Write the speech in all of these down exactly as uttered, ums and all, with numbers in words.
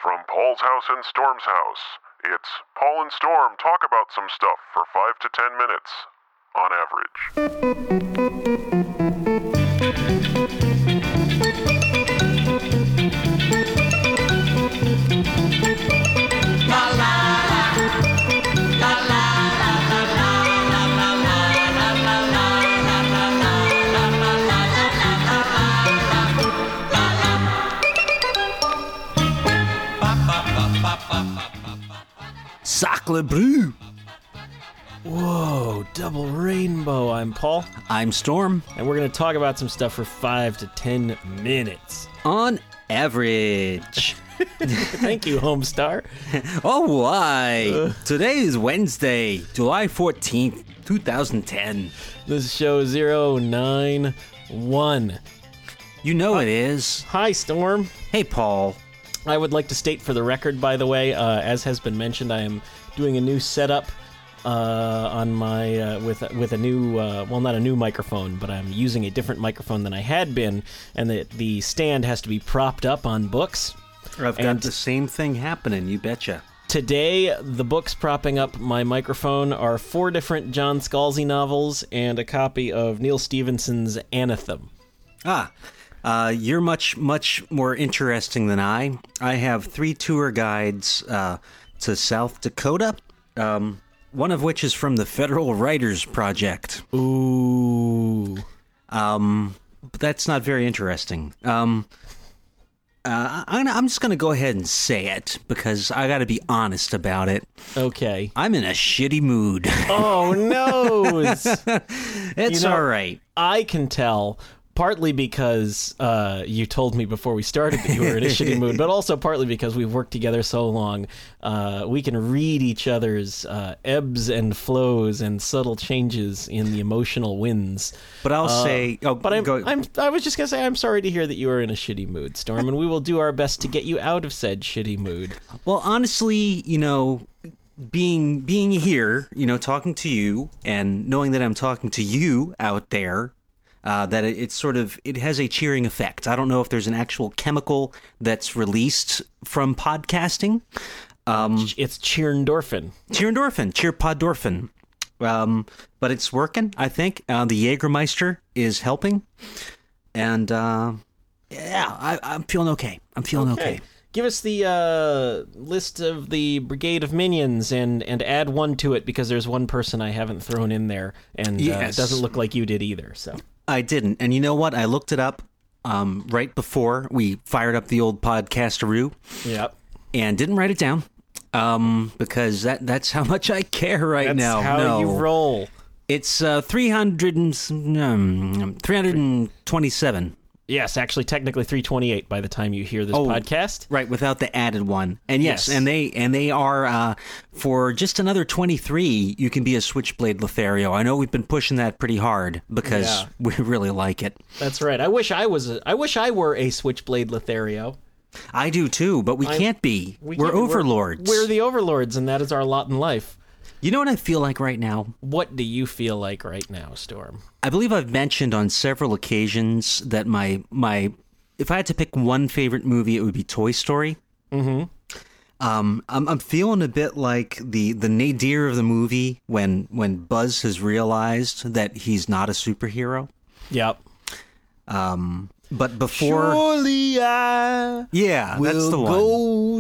From Paul's house and Storm's house, it's Paul and Storm talk about some stuff for five to ten minutes, on Sacre bleu! Whoa, double rainbow. I'm Paul. I'm Storm. And we're going to talk about some stuff for five to ten minutes. On average. Thank you, Homestar. Oh, why? Uh, Today is Wednesday, July fourteenth, twenty ten. This is show zero nine one. You know uh, it is. Hi, Storm. Hey, Paul. I would like to state for the record, by the way, uh, as has been mentioned, I am doing a new setup uh, on my uh, with with a new uh, well, not a new microphone, but I'm using a different microphone than I had been, and the the stand has to be propped up on books. I've got the same thing happening. You betcha. Today, the books propping up my microphone are four different John Scalzi novels and a copy of Neil Stephenson's Anathem. Ah. Uh, you're much, much more interesting than I. I have three tour guides uh, to South Dakota, um, one of which is from the Federal Writers Project. Ooh. Um, but that's not very interesting. Um, uh, I'm, I'm just going to go ahead and say it, because I got to be honest about it. Okay. I'm in a shitty mood. Oh, no. It's, it's you know, all right. I can tell... Partly because uh, you told me before we started that you were in a shitty mood, but also partly because we've worked together so long. Uh, we can read each other's uh, ebbs and flows and subtle changes in the emotional winds. But I'll uh, say... Oh, but I'm, go. I'm, I was just going to say I'm sorry to hear that you are in a shitty mood, Storm, and we will do our best to get you out of said shitty mood. Well, honestly, you know... Being being here, you know, talking to you, and knowing that I'm talking to you out there... Uh, that it, it's sort of, it has a cheering effect. I don't know if there's an actual chemical that's released from podcasting. Um, it's cheerendorphin. Cheerendorphin, cheerpodorphin. Um, but it's working, I think. Uh, the Jägermeister is helping. And, uh, yeah, I, I'm feeling okay. I'm feeling okay. okay. Give us the uh, list of the Brigade of Minions and, and add one to it, because there's one person I haven't thrown in there, and yes. uh, it doesn't look like you did either, so... I didn't. And you know what? I looked it up um, right before we fired up the old Podcasteroo. Yep. And didn't write it down um, because that that's how much I care right that's now. That's how no. you roll. It's uh, three hundred and, um, three hundred twenty-seven. Yes, actually, technically three twenty-eight by the time you hear this oh, podcast. Right, without the added one. And yes, yes. and they and they are uh, for just another twenty-three. You can be a Switchblade Lothario. I know we've been pushing that pretty hard because yeah. we really like it. That's right. I wish I was. A, I wish I were a Switchblade Lothario. I do too, but we I'm, can't be. We we're can't, overlords. We're, we're the overlords, and that is our lot in life. You know what I feel like right now? What do you feel like right now, Storm? I believe I've mentioned on several occasions that my my. If I had to pick one favorite movie, it would be Toy Story. Mm-hmm. Um, I'm I'm feeling a bit like the, the nadir of the movie when when Buzz has realized that he's not a superhero. Yep. Um, but before, surely I yeah, will that's the one. Go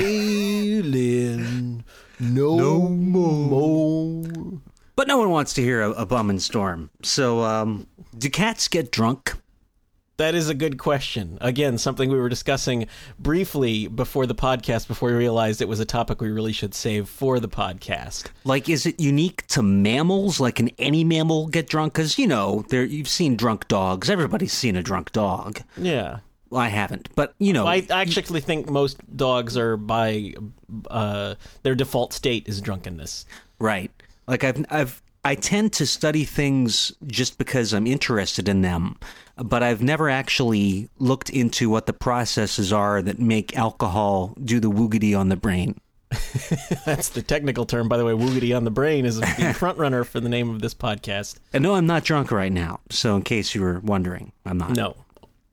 sailing no, no more. But no one wants to hear a, a bum and storm. So, um, do cats get drunk? That is a good question. Again, something we were discussing briefly before the podcast, before we realized it was a topic we really should save for the podcast. Like, is it unique to mammals? Like, can any mammal get drunk? Because, you know, there you've seen drunk dogs. Everybody's seen a drunk dog. Yeah. Well, I haven't, but, you know. I actually think most dogs are by, uh, their default state is drunkenness. Right. Like, I've, I've, I tend to study things just because I'm interested in them, but I've never actually looked into what the processes are that make alcohol do the woogity on the brain. That's the technical term, by the way. Woogity on the brain is the front runner for the name of this podcast. And no, I'm not drunk right now, so in case you were wondering, I'm not. No.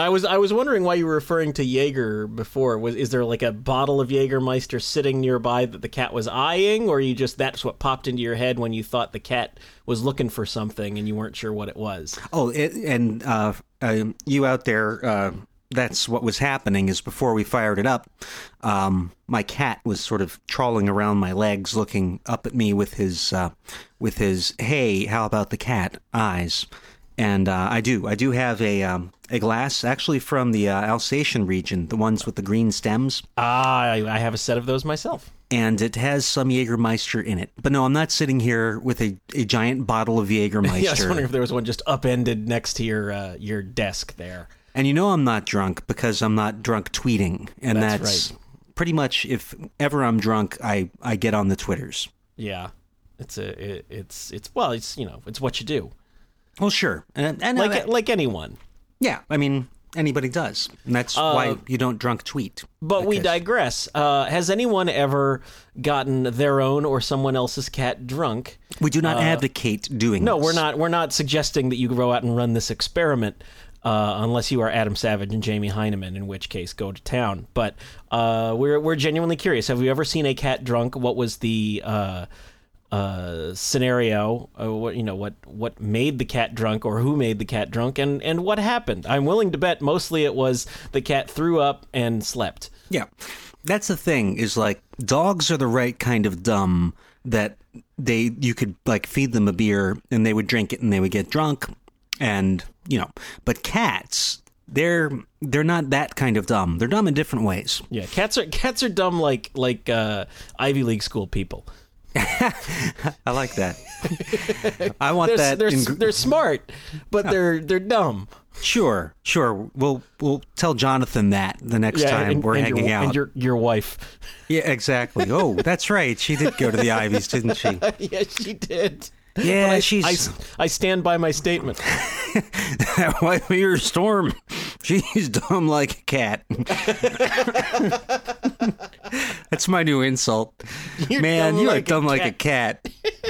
I was I was wondering why you were referring to Jaeger before. Was is there like a bottle of Jägermeister sitting nearby that the cat was eyeing, or you just that's what popped into your head when you thought the cat was looking for something and you weren't sure what it was? Oh, it, and uh, uh, you out there, uh, that's what was happening is before we fired it up, um, my cat was sort of trawling around my legs, looking up at me with his, uh, with his, hey, how about the cat eyes? And uh, I do. I do have a um, a glass, actually from the uh, Alsatian region, the ones with the green stems. Ah, I, I have a set of those myself. And it has some Jägermeister in it. But no, I'm not sitting here with a, a giant bottle of Jägermeister. Yeah, I was wondering if there was one just upended next to your uh, your desk there. And you know I'm not drunk because I'm not drunk tweeting. And that's, that's right. pretty much, if ever I'm drunk, I, I get on the Twitters. Yeah. It's a it, it's it's well, it's you know, it's what you do. Well, sure. And, and Like uh, like anyone. yeah, I mean, anybody does. And that's Uh, why you don't drunk tweet. But we Because- digress. Uh, has anyone ever gotten their own or someone else's cat drunk? We do not advocate doing No, this. we're not. We're not suggesting that you go out and run this experiment, uh, unless you are Adam Savage and Jamie Heineman, in which case go to town. But uh, we're we're genuinely curious. Have you ever seen a cat drunk? What was the uh, uh, scenario? Uh, what you know? What what made the cat drunk, or who made the cat drunk, and and what happened? I'm willing to bet mostly it was the cat threw up and slept. Yeah. That's the thing, is like, dogs are the right kind of dumb that they you could like feed them a beer and they would drink it and they would get drunk, and you know, but cats, they're they're not that kind of dumb. They're dumb in different ways. Yeah, cats are cats are dumb like like uh, Ivy League school people. I like that. I want They're, that. they're, in- they're smart, but they're they're dumb. Sure, sure. We'll we'll tell Jonathan that the next time and, we're and hanging your, out. And your your wife. Yeah, exactly. Oh, that's right. She did go to the Ivies, didn't she? Yeah, she did. Yeah, But I, she's I, I stand by my statement. that wife of your Storm. She's dumb like a cat. That's my new insult. You're Man, dumb you are like a dumb like a cat.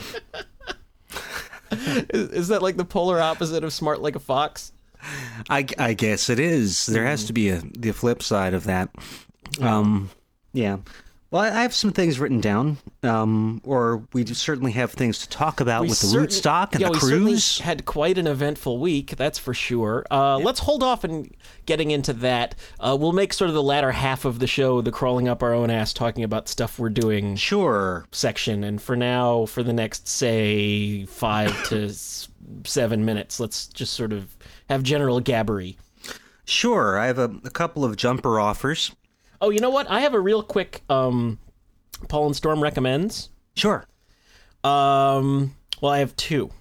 Is, is that like the polar opposite of smart like a fox? I, I guess it is. There has to be a the flip side of that. Um, yeah. Well, I have some things written down, um, or we do certainly have things to talk about We with the certain- rootstock and yeah, the we certainly cruise. had quite an eventful week, that's for sure. Uh, Let's hold off on getting into that. Uh, we'll make sort of the latter half of the show, the crawling up our own ass, talking about stuff we're doing Sure. section. And for now, for the next, say, five to s- seven minutes, let's just sort of have general gabbery. Sure. I have a, a couple of jumper offers. Oh, you know what? I have a real quick um, Paul and Storm recommends. Sure. Um, well, I have two.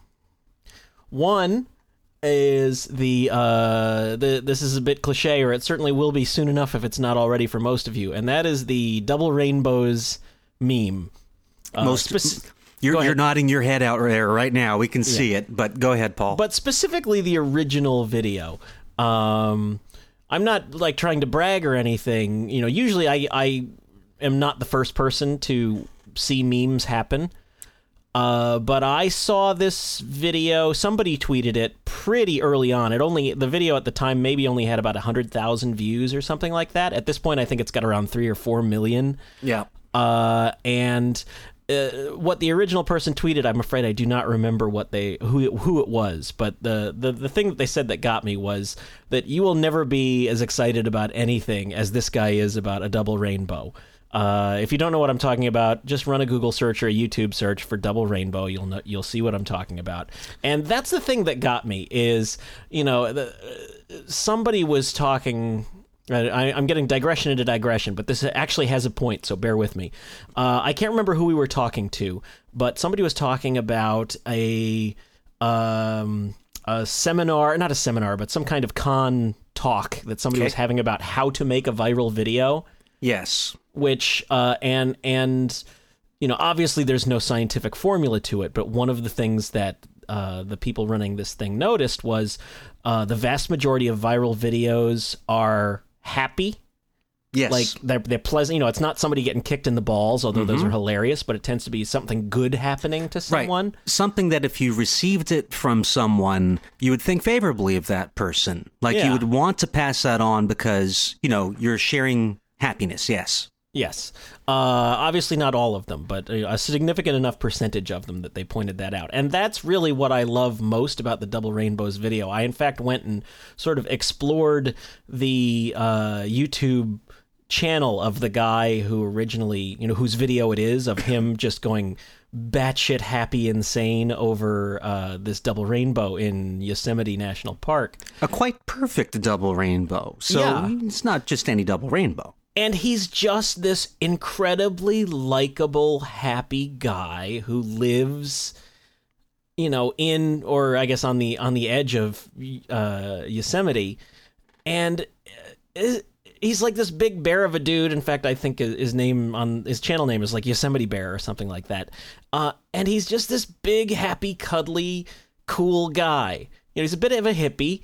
One is the uh, the this is a bit cliche, or it certainly will be soon enough if it's not already for most of you, and that is the double rainbows meme. Uh, Most spec- you're, go you're ahead. nodding your head out there right now. We can see it, but go ahead, Paul. but specifically the original video. Um, I'm not like trying to brag or anything. You know, usually I I am not the first person to see memes happen. Uh, but I saw this video. Somebody tweeted it pretty early on. It only the video at the time maybe only had about a hundred thousand views or something like that. At this point, I think it's got around three or four million. yeah. Uh, and uh, what the original person tweeted, I'm afraid I do not remember what they who who it was. But the, the the thing that they said that got me was that you will never be as excited about anything as this guy is about a double rainbow. Uh, if you don't know what I'm talking about, just run a Google search or a YouTube search for double rainbow. You'll know, you'll see what I'm talking about. And that's the thing that got me is, you know, the, uh, somebody was talking. I, I'm getting digression into digression, but this actually has a point, so bear with me. Uh, I can't remember who we were talking to, but somebody was talking about a um, a seminar, not a seminar, but some kind of con talk that somebody Okay. was having about how to make a viral video. Yes. Which uh, and and you know, obviously there's no scientific formula to it, but one of the things that uh, the people running this thing noticed was uh, the vast majority of viral videos are happy Yes. Like they're they're pleasant. You know, it's not somebody getting kicked in the balls, although those are hilarious. But it tends to be something good happening to someone. Right. Something that if you received it from someone, you would think favorably of that person. Like Yeah. you would want to pass that on because, you know, you're sharing happiness. Yes. Yes. Uh, obviously not all of them, but a significant enough percentage of them that they pointed that out. And that's really what I love most about the Double Rainbows video. I, in fact, went and sort of explored the uh, YouTube channel of the guy who originally, you know, whose video it is of him just going batshit happy insane over uh, this double rainbow in Yosemite National Park. A quite perfect double rainbow. So Yeah. it's not just any double rainbow. And he's just this incredibly likable, happy guy who lives, you know, in, or I guess on the on the edge of uh, Yosemite, and it, he's like this big bear of a dude. In fact, I think his name on his channel name is like Yosemite Bear or something like that. Uh, and he's just this big, happy, cuddly, cool guy. You know, he's a bit of a hippie.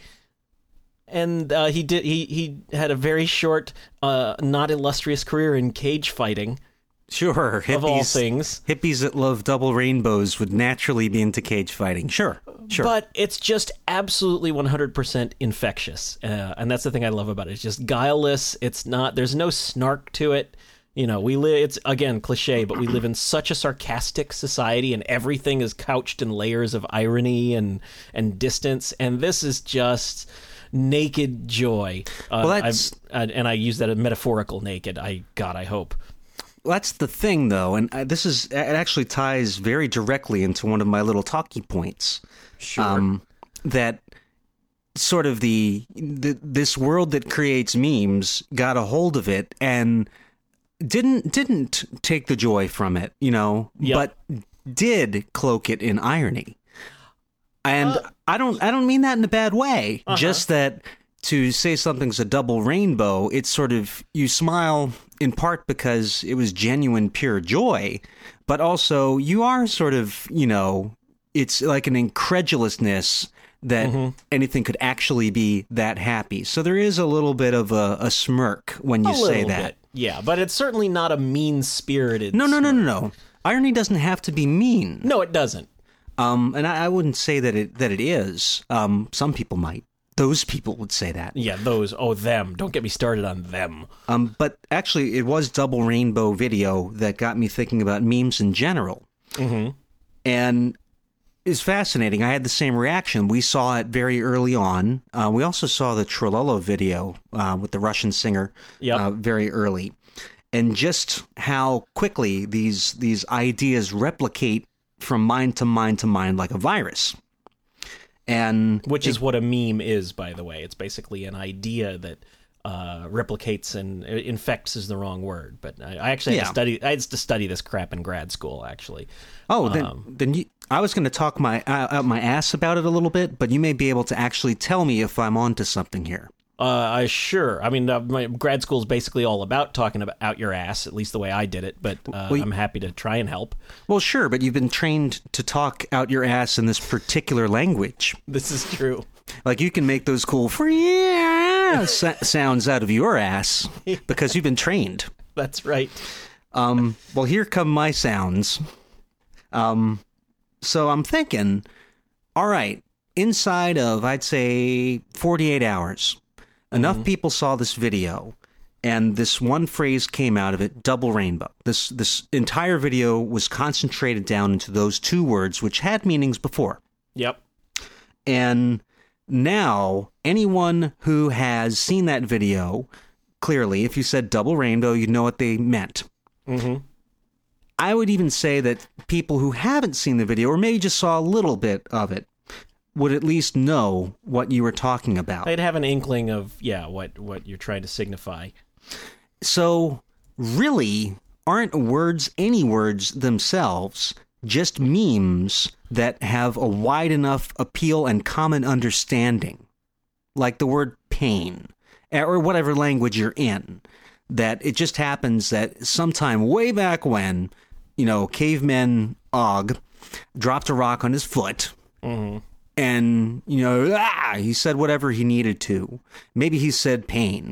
And uh, he did. He, he had a very short, uh, not illustrious career in cage fighting. Sure. Hippies, Of all things. Hippies that love double rainbows would naturally be into cage fighting. Sure. Sure. But it's just absolutely one hundred percent infectious. Uh, and that's the thing I love about it. It's just guileless. It's not, there's no snark to it. You know, we live, it's again cliche, but we live in such a sarcastic society and everything is couched in layers of irony and, and distance. And this is just naked joy. Uh, Well, that's- I've, and I use that as metaphorical naked. I, God, I hope. Well, that's the thing, though, and uh, this is it actually ties very directly into one of my little talking points. Sure. Um, that sort of the, the this world that creates memes got a hold of it and didn't didn't take the joy from it, you know, Yep. but did cloak it in irony. And Uh, I don't I don't mean that in a bad way. Uh-huh. Just that to say something's a double rainbow, it's sort of you smile in part because it was genuine, pure joy, but also you are sort of, you know, it's like an incredulousness that Mm-hmm. anything could actually be that happy. So there is a little bit of a, a smirk when you a say little that. bit. Yeah, but it's certainly not a mean-spirited. No, no, no, smirk. no, no. Irony doesn't have to be mean. No, it doesn't. Um, and I, I wouldn't say that it that it is. Um, some people might. Those people would say that. Yeah, those. Oh, them. Don't get me started on them. Um, but actually, it was Double Rainbow video that got me thinking about memes in general. Mm-hmm. And it's fascinating. I had the same reaction. We saw it very early on. Uh, we also saw the Trololo video uh, with the Russian singer Yep. uh, very early. And just how quickly these these ideas replicate from mind to mind to mind like a virus. And Which is what a meme is, by the way. It's basically an idea that uh, replicates and uh, infects is the wrong word. But I, I actually had Yeah. to study. I had to study this crap in grad school. Actually, Oh, then, Um, then you, I was going to talk my uh, out my ass about it a little bit, but you may be able to actually tell me if I'm onto something here. uh, I sure. I mean, uh, my grad school is basically all about talking about out your ass. At least the way I did it. But uh, Well, you- I'm happy to try and help. Well, sure, but you've been trained to talk out your ass in this particular language. This is true. Like you can make those cool free sa- sounds out of your ass because you've been trained. That's right. Um, well, here come my sounds. Um, so I'm thinking, all right, inside of, I'd say, forty-eight hours, enough people saw this video, and this one phrase came out of it, double rainbow. This, this entire video was concentrated down into those two words, which had meanings before. Yep. And now, anyone who has seen that video, clearly, if you said double rainbow, you'd know what they meant. Mm-hmm. I would even say that people who haven't seen the video, or maybe just saw a little bit of it, would at least know what you were talking about. They'd have an inkling of yeah what what you're trying to signify. So, really, aren't words any words themselves, just memes that have a wide enough appeal and common understanding? Like the word pain, or whatever language you're in. That it just happens that sometime way back when, you know, caveman Og dropped a rock on his foot. Mm-hmm. And, you know, ah, he said whatever he needed to. Maybe he said pain.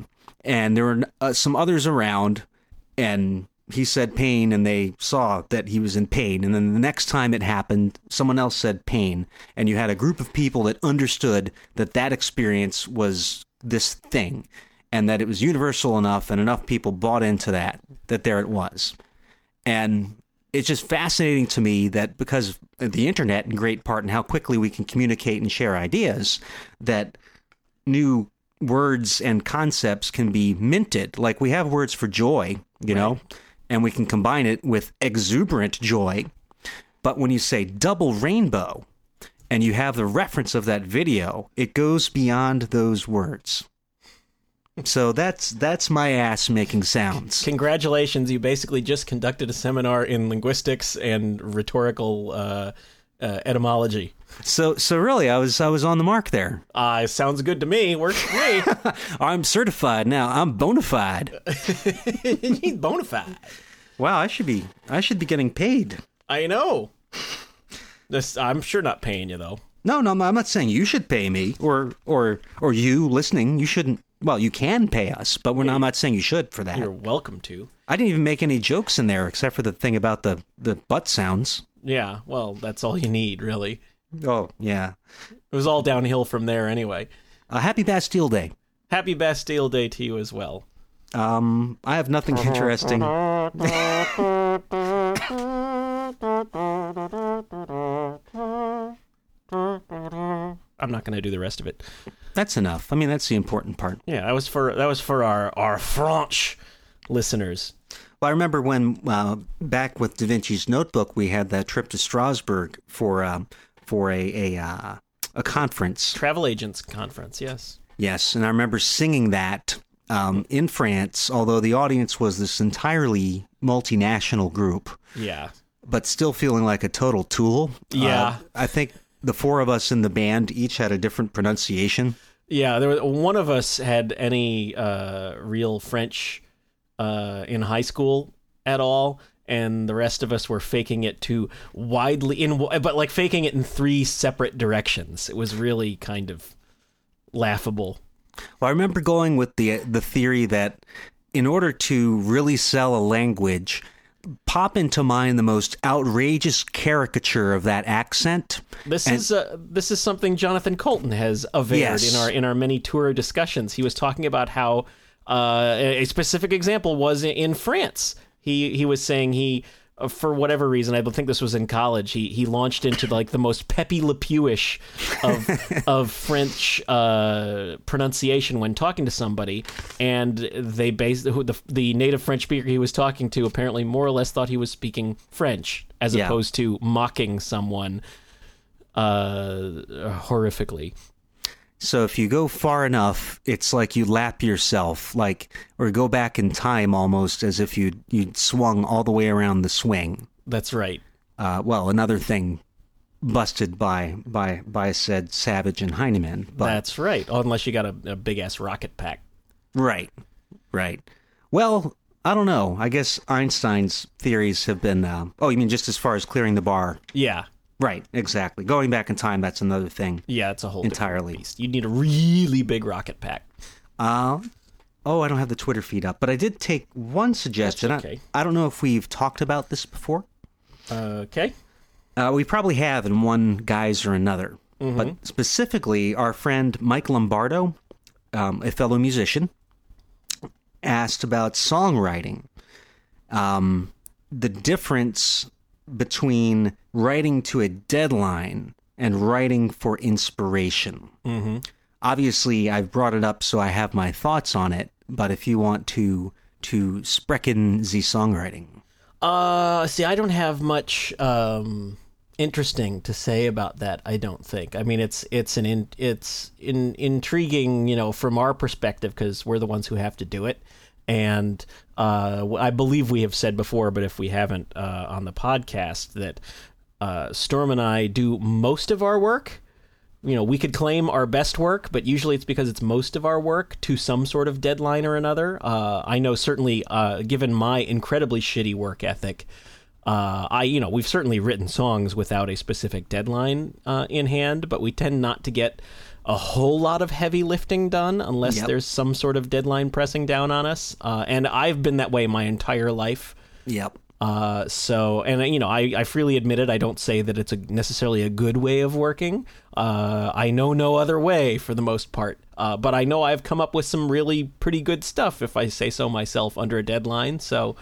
and there were uh, some others around, and he said pain, and they saw that he was in pain. And then the next time it happened, someone else said pain, and you had a group of people that understood that that experience was this thing, and that it was universal enough, and enough people bought into that, that there it was. And it's just fascinating to me that because of the internet, in great part, and how quickly we can communicate and share ideas, that new words and concepts can be minted. Like we have words for joy, you know, and we can combine it with exuberant joy. But when you say double rainbow and you have the reference of that video, it goes beyond those words. So that's that's my ass making sounds. Congratulations, you basically just conducted a seminar in linguistics and rhetorical uh, uh, etymology. So so really, I was I was on the mark there. Uh, sounds good to me. Works for me. I'm certified now. I'm bona fide. He's bona fide. Wow, I should be I should be getting paid. I know. This I'm sure not paying you though. No, no, I'm not saying you should pay me, or or or you listening. You shouldn't. Well, you can pay us, but we're not, I'm not saying you should for that. You're welcome to. I didn't even make any jokes in there except for the thing about the, the butt sounds. Yeah, well, that's all you need, really. Oh, yeah. It was all downhill from there anyway. Uh, happy Bastille Day. Happy Bastille Day to you as well. Um, I have nothing interesting. I'm not going to do the rest of it. That's enough. I mean, that's the important part. Yeah, that was for that was for our, our French listeners. Well, I remember when uh, back with Da Vinci's Notebook, we had that trip to Strasbourg for um, for a a, uh, a conference. Travel Agents Conference, yes. Yes, and I remember singing that um, in France, although the audience was this entirely multinational group. Yeah. But still feeling like a total tool. Yeah. Uh, I think the four of us in the band each had a different pronunciation. Yeah, there was, one of us had any uh, real French uh, in high school at all, and the rest of us were faking it to widely in, but like faking it in three separate directions. It was really kind of laughable. Well, I remember going with the the theory that in order to really sell a language, pop into mind the most outrageous caricature of that accent. This and, is uh, this is something Jonathan Colton has averred yes. in our in our many tour discussions. He was talking about how uh, a specific example was in France. He he was saying he uh, for whatever reason, I think this was in college. He he launched into like the most Pepe Le Pew-ish of of French uh, pronunciation when talking to somebody, and they based the the native French speaker he was talking to apparently more or less thought he was speaking French as yeah. opposed to mocking someone uh, horrifically. So if you go far enough, it's like you lap yourself, like, or go back in time almost as if you you'd swung all the way around the swing. That's right. Uh, well, another thing busted by by by said Savage and Heinemann. But, That's right. Oh, unless you got a, a big ass rocket pack. Right, right. Well, I don't know. I guess Einstein's theories have been. Uh, oh, you mean just as far as clearing the bar? Yeah. Right, exactly. Going back in time, that's another thing. Yeah, it's a whole entirely. Beast. You'd need a really big rocket pack. Uh, oh, I don't have the Twitter feed up, but I did take one suggestion. That's okay. I, I don't know if we've talked about this before. Uh, okay. Uh, we probably have in one guise or another. Mm-hmm. But specifically, our friend Mike Lombardo, um, a fellow musician, asked about songwriting. Um, the difference between writing to a deadline and writing for inspiration. Mm-hmm. Obviously, I've brought it up, so I have my thoughts on it. But if you want to to sprechen the songwriting, uh, see, I don't have much um, interesting to say about that. I don't think. I mean, it's it's an in, it's in, intriguing, you know, from our perspective because we're the ones who have to do it. And uh, I believe we have said before, but if we haven't uh, on the podcast, that uh, Storm and I do most of our work. You know, we could claim our best work, but usually it's because it's most of our work to some sort of deadline or another. Uh, I know certainly, uh, given my incredibly shitty work ethic, uh, I you know we've certainly written songs without a specific deadline uh, in hand, but we tend not to get a whole lot of heavy lifting done unless Yep. there's some sort of deadline pressing down on us. Uh, and I've been that way my entire life. Yep. Uh, so, and you know, I, I freely admit it. I don't say that it's a, necessarily a good way of working. Uh, I know no other way for the most part. Uh, but I know I've come up with some really pretty good stuff, if I say so myself, under a deadline. So,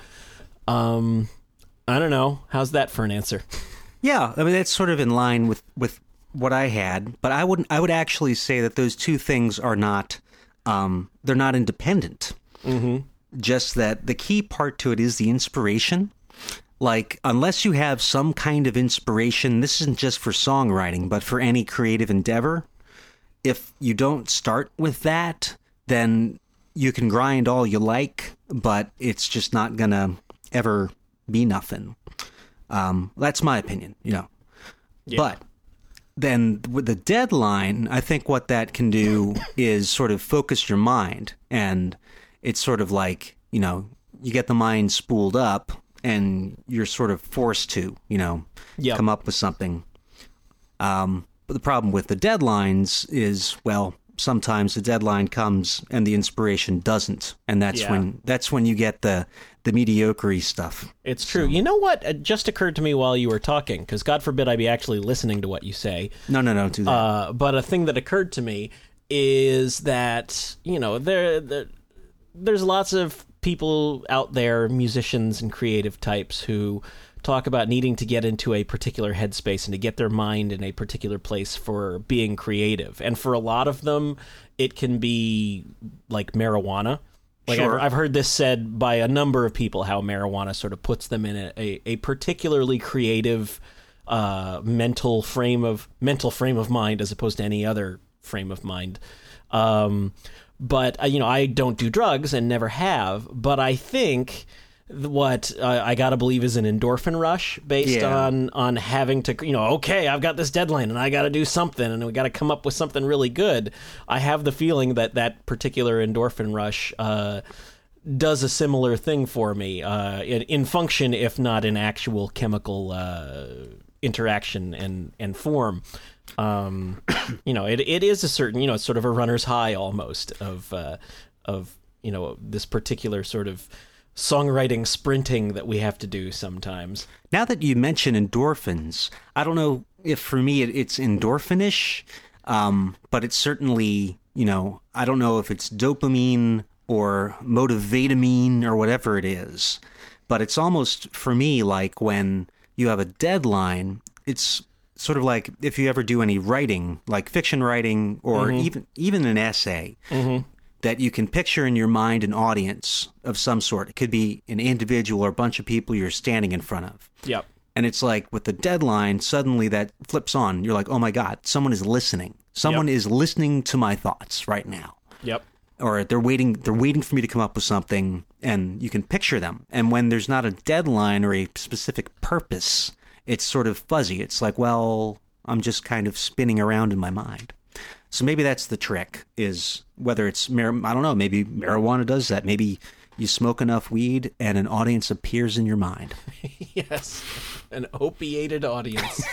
um, I don't know. How's that for an answer? Yeah, I mean that's sort of in line with, with what I had, but I wouldn't. I would actually say that those two things are not. Um, they're not independent. Mm-hmm. Just that the key part to it is the inspiration. Like, unless you have some kind of inspiration, this isn't just for songwriting, but for any creative endeavor. If you don't start with that, then you can grind all you like, but it's just not gonna ever be nothing. Um, that's my opinion, you know. Yeah. But then with the deadline, I think what that can do is sort of focus your mind. And it's sort of like, you know, you get the mind spooled up and you're sort of forced to, you know, Yep. come up with something. Um, but the problem with the deadlines is, well, sometimes the deadline comes and the inspiration doesn't. And that's Yeah. when that's when you get the, the mediocre stuff. It's true. You know what? It just occurred to me while you were talking, because God forbid I be actually listening to what you say. No, no, no, do that. Uh, but a thing that occurred to me is that, you know, there, there there's lots of people out there, musicians and creative types, who talk about needing to get into a particular headspace and to get their mind in a particular place for being creative. And for a lot of them, it can be like marijuana. Like Sure. I've, I've heard this said by a number of people, how marijuana sort of puts them in a, a, a particularly creative uh, mental frame of mental frame of mind as opposed to any other frame of mind. Um, but uh, you know, I don't do drugs and never have. But I think th- what uh, I gotta believe is an endorphin rush based Yeah. on on having to, you know, okay, I've got this deadline and I got to do something and we got to come up with something really good. I have the feeling that that particular endorphin rush uh, does a similar thing for me uh, in, in function, if not in actual chemical uh, interaction and and form. Um, you know, it it is a certain, you know, it's sort of a runner's high almost of uh, of you know, this particular sort of songwriting sprinting that we have to do sometimes. Now that you mention endorphins, I don't know if for me it, it's endorphinish, um, but it's certainly, you know, I don't know if it's dopamine or motivatamine or whatever it is, but it's almost for me like when you have a deadline, it's sort of like if you ever do any writing, like fiction writing or Mm-hmm. even even an essay. Mm-hmm. That you can picture in your mind an audience of some sort. It could be an individual or a bunch of people you're standing in front of. Yep. And it's like with the deadline, suddenly that flips on. You're like, oh my God, someone is listening. Someone Yep. is listening to my thoughts right now. Yep. Or they're waiting they're waiting for me to come up with something, and you can picture them. And when there's not a deadline or a specific purpose, it's sort of fuzzy. It's like, well, I'm just kind of spinning around in my mind. So maybe that's the trick, is whether it's, mar- I don't know, maybe marijuana does that. Maybe you smoke enough weed and an audience appears in your mind. Yes. An opiated audience.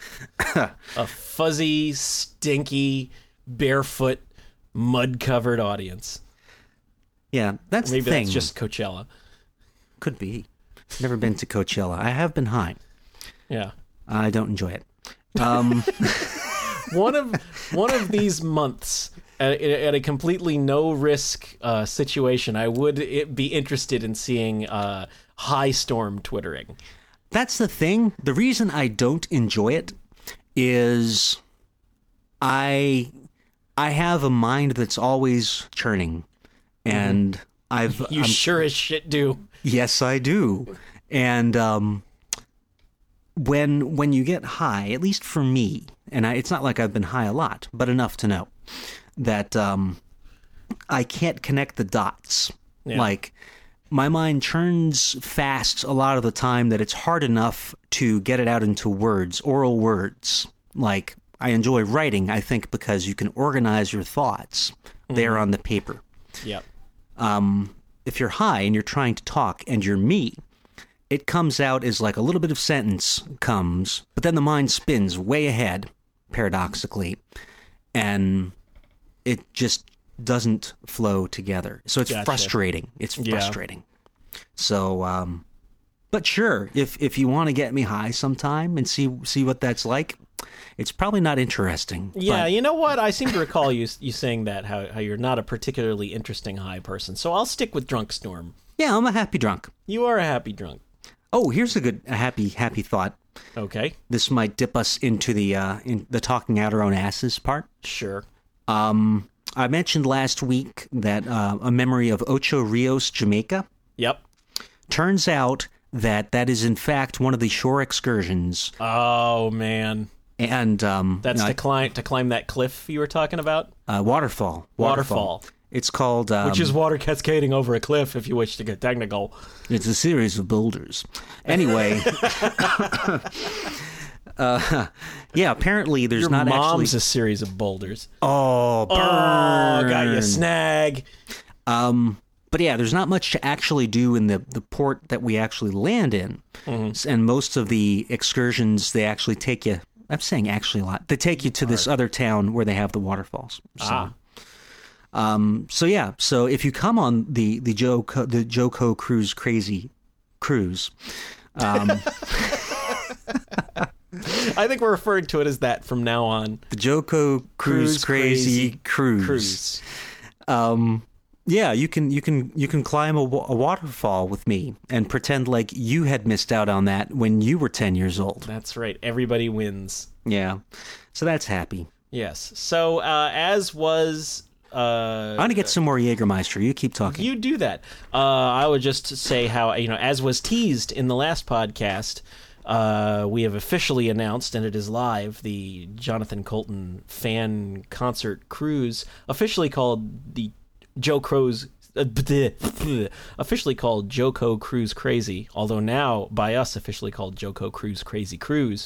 A fuzzy, stinky, barefoot, mud-covered audience. Yeah, that's Maybe the thing. that's just Coachella. Could be. Never been to Coachella. I have been high. Yeah. I don't enjoy it. Um, One of one of these months, at, at a completely no-risk uh, situation, I would i- be interested in seeing uh, high storm twittering. that's the thing. The reason I don't enjoy it is I I have a mind that's always churning, and I've You I'm- sure as shit do. Yes, I do. And um, when when you get high, at least for me, and I, it's not like I've been high a lot, but enough to know that um, I can't connect the dots. Yeah. Like, my mind churns fast a lot of the time that it's hard enough to get it out into words, oral words. Like, I enjoy writing, I think, because you can organize your thoughts there on the paper. Yep. Um, if you're high and you're trying to talk and you're me, it comes out as like a little bit of sentence comes, but then the mind spins way ahead, paradoxically. And it just doesn't flow together. So it's Gotcha. frustrating. It's Yeah. frustrating. So, um, but sure, if if you want to get me high sometime and see see what that's like, it's probably not interesting. Yeah, but- you know what? I seem to recall you you saying that, how, how you're not a particularly interesting high person. So I'll stick with Drunk Storm. yeah, I'm a happy drunk. You are a happy drunk. Oh, here's a good, a happy, happy thought. Okay, This might dip us into the uh, in the talking out our own asses part. sure. Um, I mentioned last week that uh, a memory of Ocho Rios, Jamaica. Yep. Turns out that that is in fact one of the shore excursions, Oh, man. and um, That's you know, to climb to climb that cliff you were talking about? uh, waterfall. Waterfall. It's called, um, Which is water cascading over a cliff, if you wish to get technical. it's a series of boulders. Anyway, uh, yeah. Apparently, there's Your not mom's actually. a series of boulders. Oh, burn. Oh, got you, snag. Um, but yeah, there's not much to actually do in the, the port that we actually land in. Mm-hmm. And most of the excursions, they actually take you, I'm saying actually a lot, they take you to this other town where they have the waterfalls. So, Ah. um, so yeah, so if you come on the, the Joko, the Joko Cruise Crazy Cruise, um, I think we're referring to it as that from now on. the Joko Cruise, Cruise Crazy, Crazy Cruise. Cruise. Um, yeah, you can you can you can climb a, wa- a waterfall with me and pretend like you had missed out on that when you were ten years old. That's right. Everybody wins. Yeah, so that's happy. Yes. So, uh, as was... Uh, I'm gonna get some more Jägermeister. You keep talking. You do that. Uh, I would just say how, you know, as was teased in the last podcast, uh, we have officially announced, and it is live, the Jonathan Colton fan concert cruise, officially called the Joe Crow's, uh, officially called Joko Cruise Crazy, although now by us officially called Joko Cruise Crazy Cruise.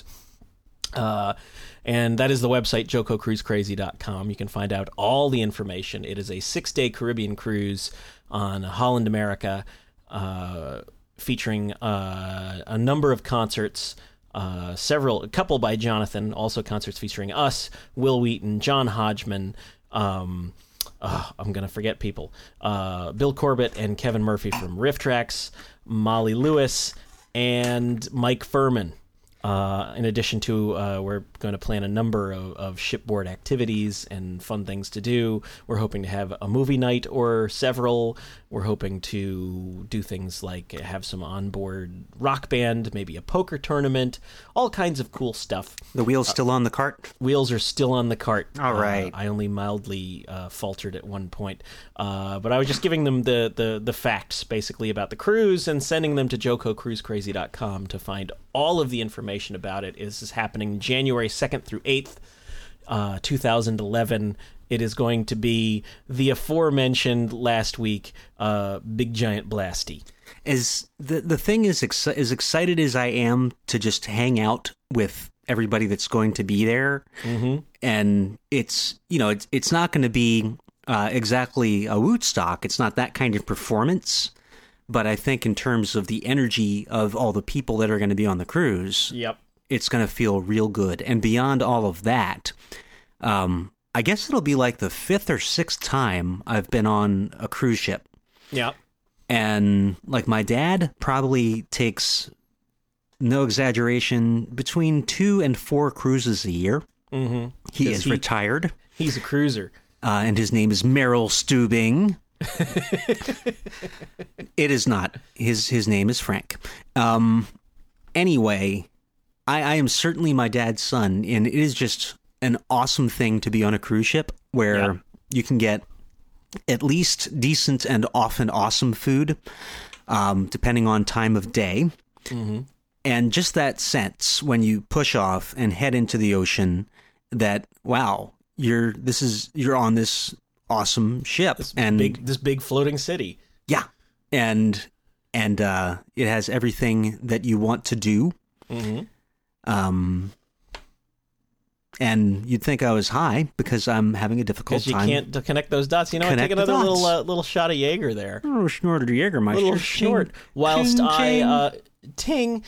Uh, and that is the website, joko cruise crazy dot com. You can find out all the information. It is a six-day Caribbean cruise on Holland America, uh, featuring uh, a number of concerts, uh, several, a couple by Jonathan, also concerts featuring us, Will Wheaton, John Hodgman, um, oh, I'm going to forget people, uh, Bill Corbett and Kevin Murphy from Riff Tracks, Molly Lewis, and Mike Furman. Uh, in addition to, uh, we're going to plan a number of, of shipboard activities and fun things to do. We're hoping to have a movie night or several. We're hoping to do things like have some onboard rock band, maybe a poker tournament, all kinds of cool stuff. The wheel's still on the cart. Wheels are still on the cart. All right. Uh, I only mildly uh, faltered at one point. Uh, but I was just giving them the, the, the facts, basically, about the cruise and sending them to joko cruise crazy dot com to find all of the information about it. This is happening January second through eighth, uh, two thousand eleven. It is going to be the aforementioned last week uh, Big Giant Blasty. As the the thing is, exci- as excited as I am to just hang out with everybody that's going to be there, Mm-hmm. and it's you know it's it's not going to be uh, exactly a Woodstock. It's not that kind of performance. But I think in terms of the energy of all the people that are going to be on the cruise, Yep. it's going to feel real good. And beyond all of that, um, I guess it'll be like the fifth or sixth time I've been on a cruise ship. Yep. And like my dad probably takes, no exaggeration, between two and four cruises a year. Mm-hmm. He 'Cause is he- retired, He's a cruiser. uh, and his name is Merrill Stubing. It is not. His his name is Frank. Um, anyway, I, I am certainly my dad's son, and it is just an awesome thing to be on a cruise ship where Yeah. you can get at least decent and often awesome food, um, depending on time of day. Mm-hmm. And just that sense when you push off and head into the ocean that, wow, you're this is you're on this awesome ship. This and big, this big floating city. yeah. And and uh, it has everything that you want to do. Mm-hmm. Um, and you'd think I was high because I'm having a difficult Because you time. can't to connect those dots. You know, what? Connect Take the another dots. little uh, little shot of Jaeger there. Oh, snorted Jägermeister. Little Ching, snort. Whilst ching, I ching. uh, ting.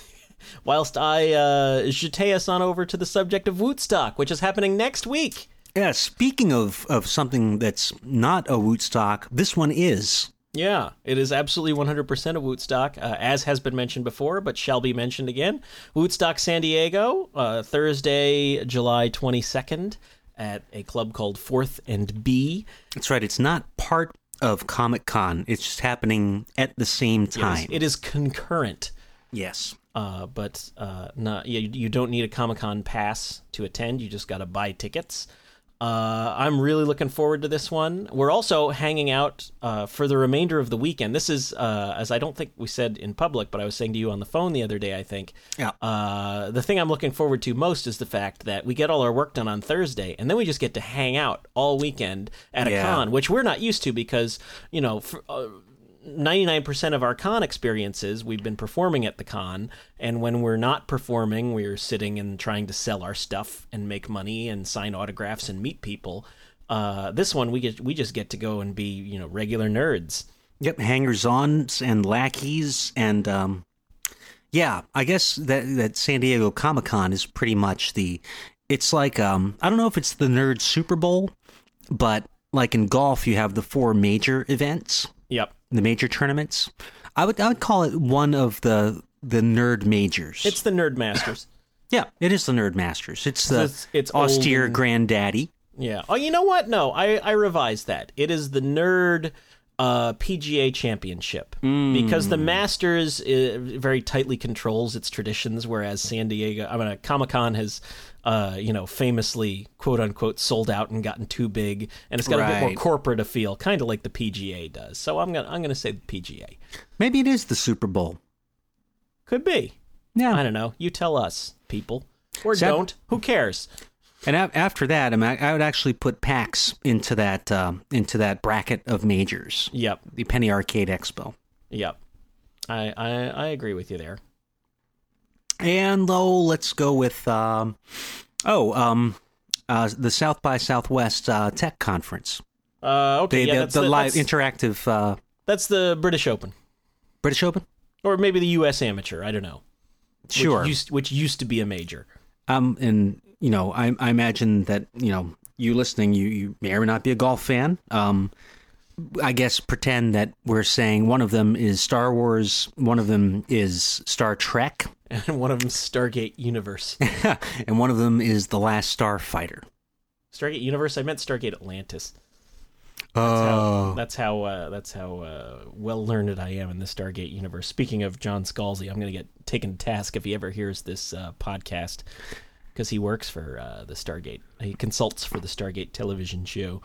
Whilst I uh, jete us on over to the subject of Woodstock, which is happening next week. Yeah, speaking of, of something that's not a Wootstock, this one is. Yeah, it is absolutely one hundred percent of Wootstock, uh, as has been mentioned before, but shall be mentioned again. Wootstock San Diego, uh, Thursday, July twenty-second, at a club called Fourth and B. That's right. It's not part of Comic-Con. It's just happening at the same time. It is, it is concurrent. Yes. Uh, but uh, not, you, you don't need a Comic-Con pass to attend. You just got to buy tickets. Uh, I'm really looking forward to this one. We're also hanging out uh, for the remainder of the weekend. This is, uh, as I don't think we said in public, but I was saying to you on the phone the other day, I think. Yeah. Uh, the thing I'm looking forward to most is the fact that we get all our work done on Thursday, and then we just get to hang out all weekend at a Yeah. con, which we're not used to because, you know, for, uh, ninety-nine percent of our con experiences, we've been performing at the con, and when we're not performing, we're sitting and trying to sell our stuff and make money and sign autographs and meet people. Uh, this one, we get we just get to go and be, you know, regular nerds. Yep, hangers-ons and lackeys, and um, yeah, I guess that that San Diego Comic-Con is pretty much the. It's like um, I don't know if it's the Nerd Super Bowl, but like in golf, you have the four major events. Yep. The major tournaments. I would I would call it one of the the nerd majors. It's the Nerd Masters. Yeah, it is the Nerd Masters. It's the It's- it's old austere and- granddaddy. Yeah. Oh, you know what? No, I, I revised that. It is the Nerd uh, P G A Championship because the Masters uh, very tightly controls its traditions, whereas San Diego, I mean, Comic-Con has, uh, you know, famously quote unquote sold out and gotten too big, and it's got a bit more Right. corporate a feel, kind of like the P G A does. So I'm gonna I'm gonna say the P G A. Maybe it is the Super Bowl. Could be. Yeah. I don't know. You tell us, people, or Seb- don't. Who cares? And a- after that, I, mean, I would actually put PAX into that um, into that bracket of majors. Yep. The Penny Arcade Expo. Yep. I I, I agree with you there. And though, let's go with um, oh um, uh, the South by Southwest uh, Tech Conference. Uh, okay. The, yeah, the, that's the the, live that's, interactive uh, that's the British Open. British Open. Or maybe the U S Amateur. I don't know. Sure. Which used, which used to be a major. Um, and you know, I, I imagine that you know you listening, you, you may or may not be a golf fan. Um, I guess pretend that we're saying one of them is Star Wars, one of them is Star Trek, And one of them Stargate Universe. and one of them is The Last Starfighter. Stargate Universe? I meant Stargate Atlantis. Oh, That's how uh, that's how uh, well learned I am in the Stargate universe. Speaking of John Scalzi, I'm going to get taken to task if he ever hears this uh, podcast because he works for uh, the Stargate. He consults for the Stargate television show.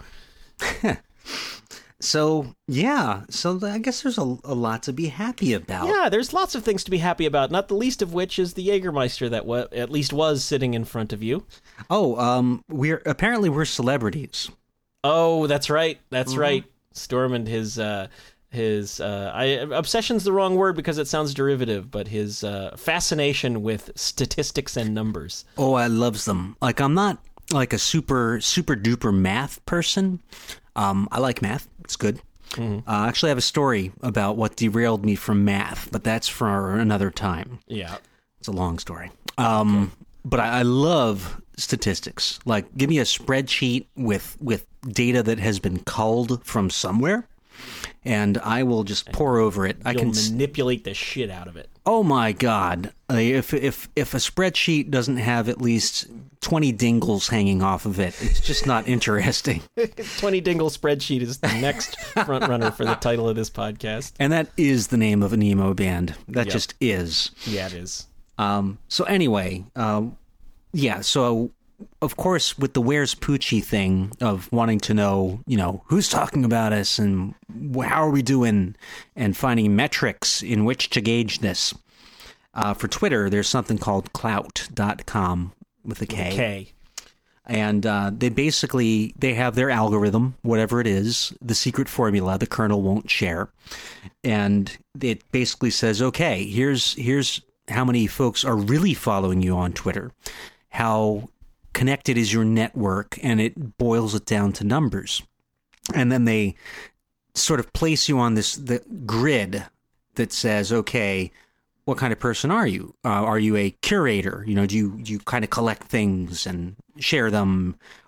so yeah. So I guess there's a, a lot to be happy about. Yeah, there's lots of things to be happy about. Not the least of which is the Jägermeister that wa- at least was sitting in front of you. Oh, um, we're apparently we're celebrities. Oh, that's right. That's Mm-hmm. right. Storm and his uh, his uh, I, obsession's the wrong word because it sounds derivative, but his uh, fascination with statistics and numbers. Oh, I loves them. Like I'm not like a super super duper math person. Um, I like math. It's good. Mm-hmm. Uh, I actually have a story about what derailed me from math, but that's for another time. Yeah. It's a long story. Um, okay. But I, I love statistics. Like, give me a spreadsheet with with data that has been culled from somewhere, and I will just pour over it. You'll I can s- manipulate the shit out of it. Oh my God! Uh, if if if a spreadsheet doesn't have at least twenty dingles hanging off of it, it's just not interesting. twenty Dingle Spreadsheet is the next front runner for the title of this podcast. And that is the name of an emo band. That Yep. just is. Yeah, it is. Um, so anyway, uh, yeah, so of course with the Where's Poochie thing of wanting to know, you know, who's talking about us and how are we doing and finding metrics in which to gauge this. Uh, for Twitter, there's something called clout dot com with a K. Okay. And uh, they basically, they have their algorithm, whatever it is, the secret formula the kernel won't share. And it basically says, okay, here's here's how many folks are really following you on Twitter, how connected is your network, and it boils it down to numbers. And then they sort of place you on this the grid that says, okay, what kind of person are you? Uh, are you a curator? You know, do you do you kind of collect things and share them,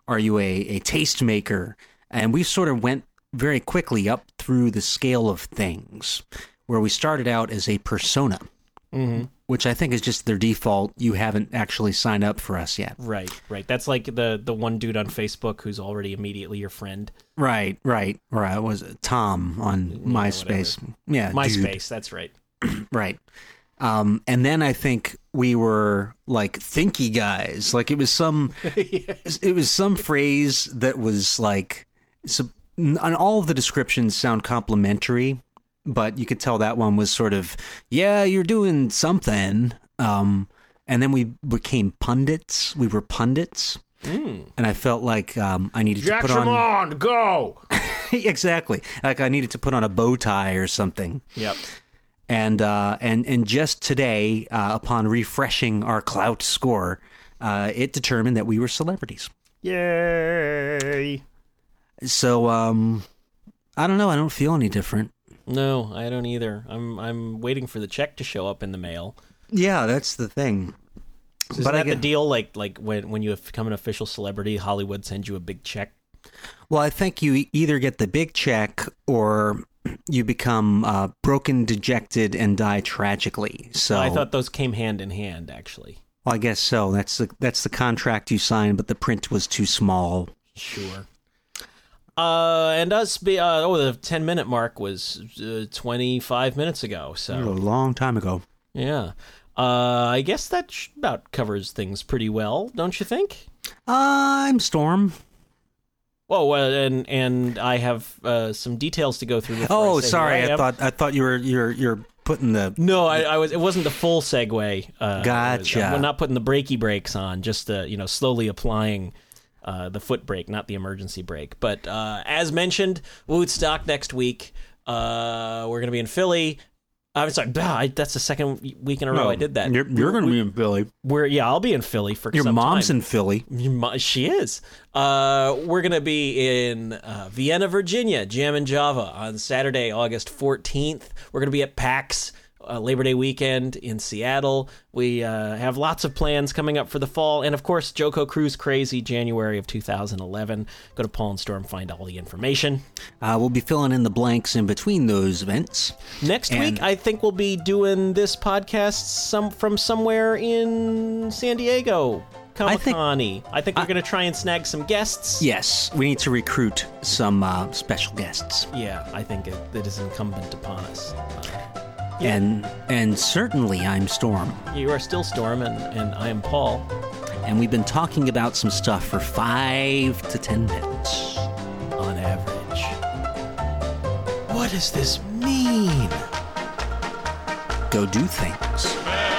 Are you a, a tastemaker? And we sort of went very quickly up through the scale of things, where we started out as a persona, mm-hmm. which I think is just their default. You haven't actually signed up for us yet. Right, right. That's like the the one dude on Facebook who's already immediately your friend. Right, right. Or I was Tom on Yeah, MySpace. whatever. Yeah, MySpace, dude. that's right. Right. Um, and then I think we were like thinky guys. Like it was some, Yes. it was some phrase that was like, so, and all of the descriptions sound complimentary, but you could tell that one was sort of, yeah, you're doing something. Um, and then we became pundits. We were pundits. Mm. And I felt like um, I needed Jack to put on... on, go! Exactly. Like I needed to put on a bow tie or something. Yep. And uh, and and just today, uh, upon refreshing our clout score, uh, it determined that we were celebrities. Yay! So um, I don't know. I don't feel any different. No, I don't either. I'm I'm waiting for the check to show up in the mail. Yeah, that's the thing. Is but that I the get, deal? Like like when when you become an official celebrity, Hollywood sends you a big check. well, I think you either get the big check or you become uh, broken, dejected, and die tragically. So I thought those came hand in hand, actually. Well, I guess so. That's the that's the contract you signed, but the print was too small. Sure. Uh, and us be uh, oh the ten minute mark was uh, twenty-five minutes ago. So A long time ago. yeah, uh, I guess that sh- about covers things pretty well, don't you think? I'm Storm. Whoa, uh, and and I have uh, some details to go through. before Oh, I say sorry. who I I am. thought I thought you were you're you're putting the No, I, I was. It wasn't the full segue. Uh, Gotcha. I'm not putting the brakey brakes on. Just uh, you know, slowly applying uh, the foot brake, not the emergency brake. But uh, as mentioned, Woodstock next week. Uh, we're gonna be in Philly. I'm sorry. Ah, I, that's the second week in a row I did that. You're, you're going to be in Philly. We're yeah, I'll be in Philly for Your some mom's time. in Philly. Your mo- She is. Uh, we're going to be in uh, Vienna, Virginia, Jam and Java on Saturday, August fourteenth. We're going to be at PAX uh, Labor Day weekend in Seattle. We uh, have lots of plans coming up for the fall. And, of course, Joko Cruise Crazy, January of two thousand eleven. Go to Paul and Storm, find all the information. Uh, we'll be filling in the blanks in between those events. Next And- week, I think we'll be doing this podcast some from somewhere in San Diego. Comic-Con-y. I think we're I- going to try and snag some guests. Yes, we need to recruit some uh, special guests. Yeah, I think it, it is incumbent upon us. Uh, And and certainly I'm Storm. you are still Storm, and, and I am Paul. And we've been talking about some stuff for five to ten minutes. On average. What does this mean? Go do things.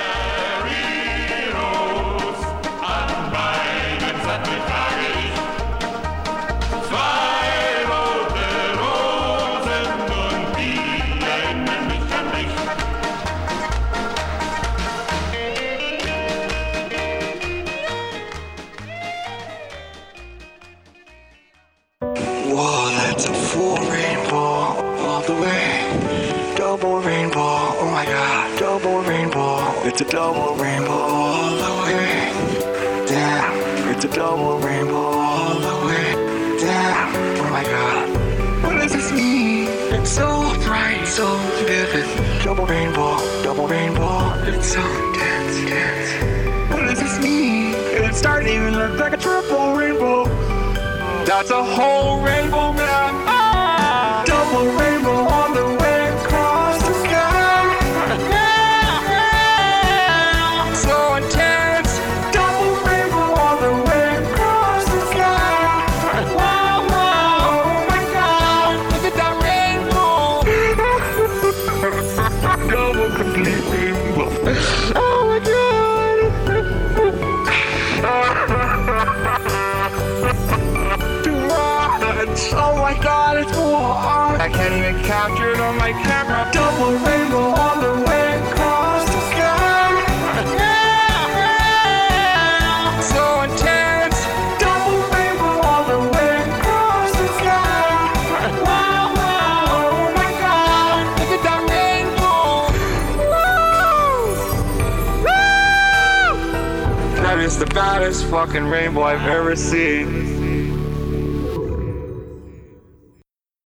Whoa, that's a full rainbow all the way. Double rainbow, oh my god, double rainbow. It's a double rainbow all the way. Damn, it's a double rainbow all the way. Damn, oh my god. What does this mean? It's so bright, so vivid. Double rainbow, double rainbow. It's so intense, intense. What does this mean? It's starting to even look like a triple rainbow. That's a whole rainbow, man. Ah! Double rainbow on the way across the sky. Yeah! So intense. Double rainbow on the way across the sky. Wow, wow. Oh my god. Look at that rainbow. Double complete rainbow. Oh my god. Oh my god, it's warm. I can't even capture it on my camera. Double rainbow on the way across the sky. Yeah! So intense. Double rainbow on the way across the sky. Wow, wow. Oh my god. Look at that rainbow. Woo! Woo! That is the baddest fucking rainbow I've ever seen.